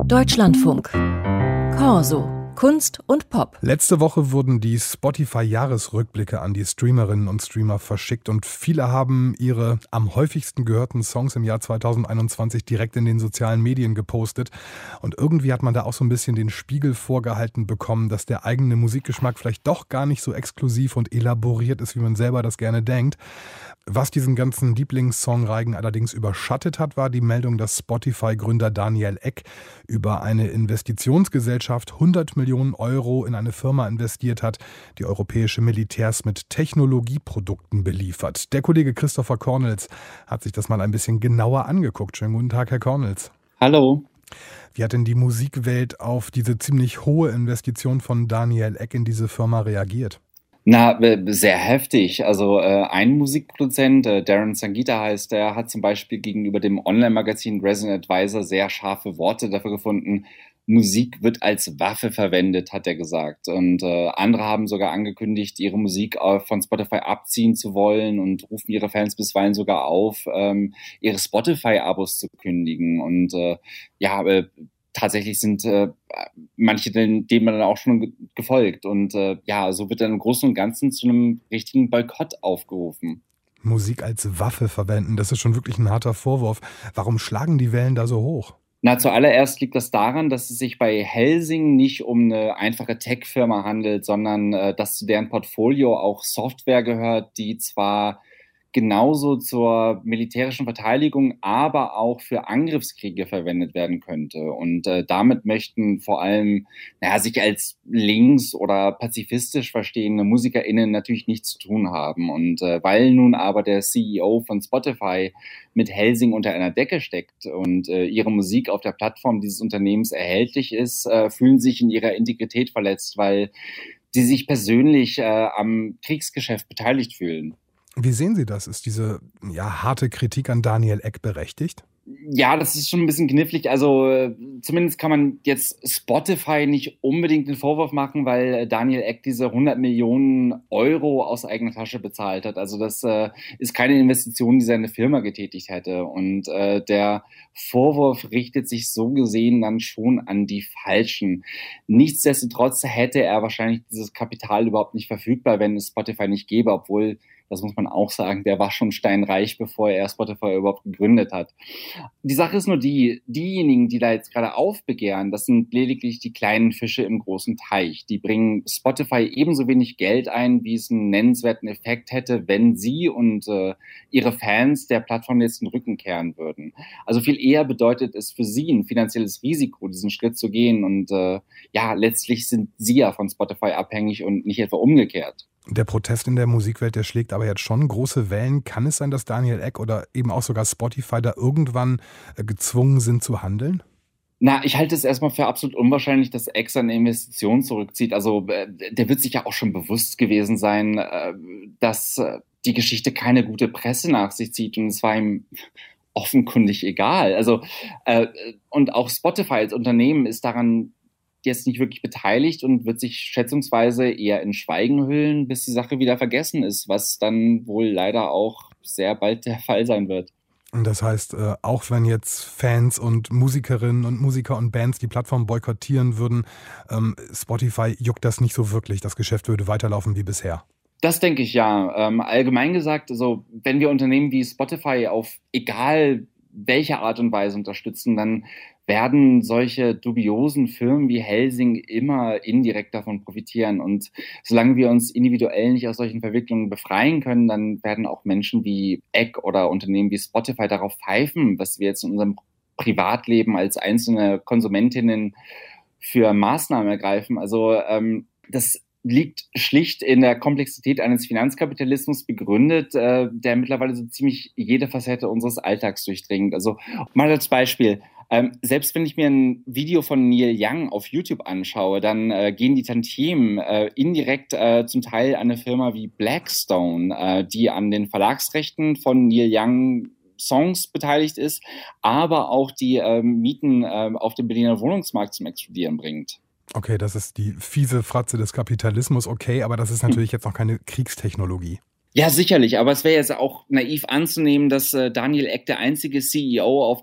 Deutschlandfunk. Corso. Kunst und Pop. Letzte Woche wurden die Spotify-Jahresrückblicke an die Streamerinnen und Streamer verschickt und viele haben ihre am häufigsten gehörten Songs im Jahr 2021 direkt in den sozialen Medien gepostet. Und irgendwie hat man da auch so ein bisschen den Spiegel vorgehalten bekommen, dass der eigene Musikgeschmack vielleicht doch gar nicht so exklusiv und elaboriert ist, wie man selber das gerne denkt. Was diesen ganzen Lieblingssongreigen allerdings überschattet hat, war die Meldung, dass Spotify-Gründer Daniel Ek über eine Investitionsgesellschaft 100 Millionen Euro in eine Firma investiert hat, die europäische Militärs mit Technologieprodukten beliefert. Der Kollege Christopher Cornels hat sich das mal ein bisschen genauer angeguckt. Schönen guten Tag, Herr Cornels. Hallo. Wie hat denn die Musikwelt auf diese ziemlich hohe Investition von Daniel Ek in diese Firma reagiert? Na, sehr heftig. Also ein Musikproduzent, Darren Sangita heißt der, hat zum Beispiel gegenüber dem Online-Magazin Resin Advisor sehr scharfe Worte dafür gefunden. Musik wird als Waffe verwendet, hat er gesagt. Und andere haben sogar angekündigt, ihre Musik von Spotify abziehen zu wollen und rufen ihre Fans bisweilen sogar auf, ihre Spotify-Abos zu kündigen. Und tatsächlich sind manche dem dann auch schon gefolgt. Und so wird dann im Großen und Ganzen zu einem richtigen Boykott aufgerufen. Musik als Waffe verwenden, das ist schon wirklich ein harter Vorwurf. Warum schlagen die Wellen da so hoch? Na, zuallererst liegt das daran, dass es sich bei Helsing nicht um eine einfache Tech-Firma handelt, sondern dass zu deren Portfolio auch Software gehört, die zwar genauso zur militärischen Verteidigung, aber auch für Angriffskriege verwendet werden könnte. Und damit möchten vor allem sich als links- oder pazifistisch verstehende MusikerInnen natürlich nichts zu tun haben. Und weil nun aber der CEO von Spotify mit Helsing unter einer Decke steckt und ihre Musik auf der Plattform dieses Unternehmens erhältlich ist, fühlen sie sich in ihrer Integrität verletzt, weil sie sich persönlich am Kriegsgeschäft beteiligt fühlen. Wie sehen Sie das? Ist diese harte Kritik an Daniel Ek berechtigt? Ja, das ist schon ein bisschen knifflig. Also zumindest kann man jetzt Spotify nicht unbedingt den Vorwurf machen, weil Daniel Ek diese 100 Millionen Euro aus eigener Tasche bezahlt hat. Also das ist keine Investition, die seine Firma getätigt hätte. Und der Vorwurf richtet sich so gesehen dann schon an die Falschen. Nichtsdestotrotz hätte er wahrscheinlich dieses Kapital überhaupt nicht verfügbar, wenn es Spotify nicht gäbe, obwohl, das muss man auch sagen, der war schon steinreich, bevor er Spotify überhaupt gegründet hat. Die Sache ist nur diejenigen, die da jetzt gerade aufbegehren, das sind lediglich die kleinen Fische im großen Teich. Die bringen Spotify ebenso wenig Geld ein, wie es einen nennenswerten Effekt hätte, wenn sie und ihre Fans der Plattform jetzt den Rücken kehren würden. Also viel eher bedeutet es für sie ein finanzielles Risiko, diesen Schritt zu gehen. Und letztlich sind sie ja von Spotify abhängig und nicht etwa umgekehrt. Der Protest in der Musikwelt, der schlägt aber jetzt schon große Wellen. Kann es sein, dass Daniel Ek oder eben auch sogar Spotify da irgendwann gezwungen sind zu handeln? Na, ich halte es erstmal für absolut unwahrscheinlich, dass Ek seine Investition zurückzieht. Also der wird sich ja auch schon bewusst gewesen sein, dass die Geschichte keine gute Presse nach sich zieht. Und es war ihm offenkundig egal. Also und auch Spotify als Unternehmen ist daran jetzt nicht wirklich beteiligt und wird sich schätzungsweise eher in Schweigen hüllen, bis die Sache wieder vergessen ist, was dann wohl leider auch sehr bald der Fall sein wird. Und das heißt, auch wenn jetzt Fans und Musikerinnen und Musiker und Bands die Plattform boykottieren würden, Spotify juckt das nicht so wirklich. Das Geschäft würde weiterlaufen wie bisher. Das denke ich ja. Allgemein gesagt, also wenn wir Unternehmen wie Spotify auf egal welche Art und Weise unterstützen, dann werden solche dubiosen Firmen wie Helsing immer indirekt davon profitieren. Und solange wir uns individuell nicht aus solchen Verwicklungen befreien können, dann werden auch Menschen wie Ek oder Unternehmen wie Spotify darauf pfeifen, was wir jetzt in unserem Privatleben als einzelne Konsumentinnen für Maßnahmen ergreifen. Also das liegt schlicht in der Komplexität eines Finanzkapitalismus begründet, der mittlerweile so ziemlich jede Facette unseres Alltags durchdringt. Also mal als Beispiel, selbst wenn ich mir ein Video von Neil Young auf YouTube anschaue, dann gehen die Tantiemen indirekt zum Teil an eine Firma wie Blackstone, die an den Verlagsrechten von Neil Young Songs beteiligt ist, aber auch die Mieten auf dem Berliner Wohnungsmarkt zum Explodieren bringt. Okay, das ist die fiese Fratze des Kapitalismus, okay, aber das ist natürlich jetzt noch keine Kriegstechnologie. Ja, sicherlich, aber es wäre jetzt auch naiv anzunehmen, dass Daniel Ek der einzige CEO auf der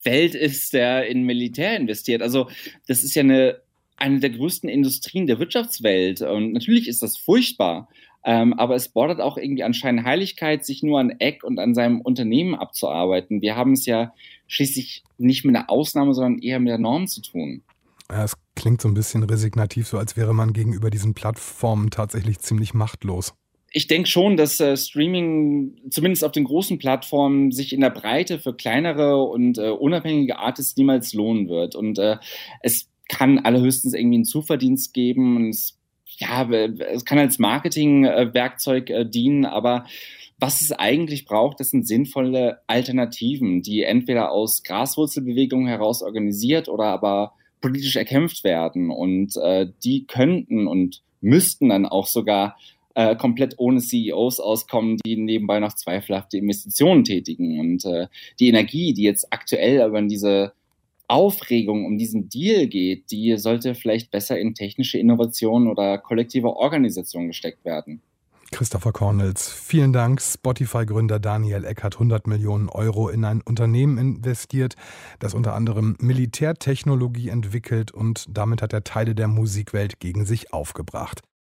Welt ist, der in Militär investiert. Also das ist ja eine der größten Industrien der Wirtschaftswelt. Und natürlich ist das furchtbar. Aber es bordert auch irgendwie an Scheinheiligkeit, sich nur an Eck und an seinem Unternehmen abzuarbeiten. Wir haben es ja schließlich nicht mit einer Ausnahme, sondern eher mit der Norm zu tun. Ja, es klingt so ein bisschen resignativ, so als wäre man gegenüber diesen Plattformen tatsächlich ziemlich machtlos. Ich denke schon, dass Streaming zumindest auf den großen Plattformen sich in der Breite für kleinere und unabhängige Artists niemals lohnen wird. Und es kann allerhöchstens irgendwie einen Zuverdienst geben. Und es kann als Marketingwerkzeug dienen, aber was es eigentlich braucht, das sind sinnvolle Alternativen, die entweder aus Graswurzelbewegungen heraus organisiert oder aber politisch erkämpft werden. Und die könnten und müssten dann auch sogar komplett ohne CEOs auskommen, die nebenbei noch zweifelhafte Investitionen tätigen. Und die Energie, die jetzt aktuell aber in diese Aufregung um diesen Deal geht, die sollte vielleicht besser in technische Innovation oder kollektive Organisation gesteckt werden. Christopher Cornels, vielen Dank. Spotify-Gründer Daniel Ek hat 100 Millionen Euro in ein Unternehmen investiert, das unter anderem Militärtechnologie entwickelt, und damit hat er Teile der Musikwelt gegen sich aufgebracht.